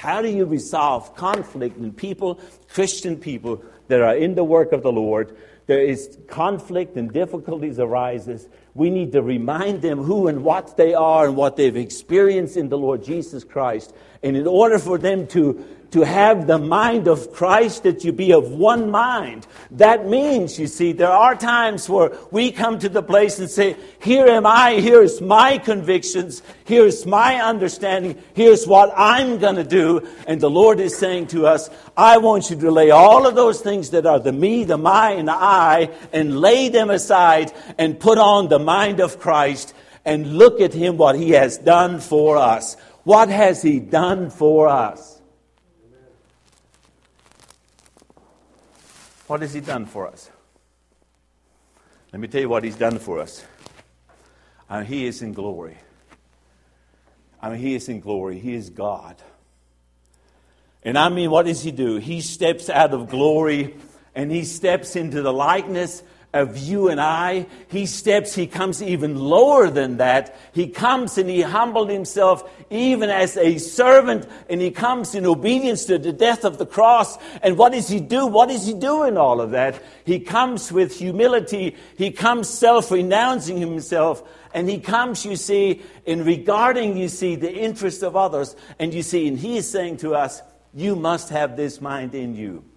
How do you resolve conflict in people, Christian people that are in the work of the Lord? There is conflict and difficulties arises. We need to remind them who and what they are and what they've experienced in the Lord Jesus Christ. And in order for them to have the mind of Christ, that you be of one mind. That means, you see, there are times where we come to the place and say, here am I, here's my convictions, here's my understanding, here's what I'm going to do. And the Lord is saying to us, I want you to lay all of those things that are the me, the my, and the I, and lay them aside and put on the mind of Christ and look at Him, what He has done for us. What has He done for us? What has He done for us? Let me tell you what He's done for us. He is in glory. He is in glory. He is God. And what does He do? He steps out of glory and He steps into the likeness of you and I. He comes even lower than that. He comes and He humbled Himself even as a servant, and He comes in obedience to the death of the cross. And what does He do? What does He do in all of that? He comes with humility. He comes self-renouncing Himself. And He comes, you see, in regarding, you see, the interest of others. And you see, and He is saying to us, you must have this mind in you.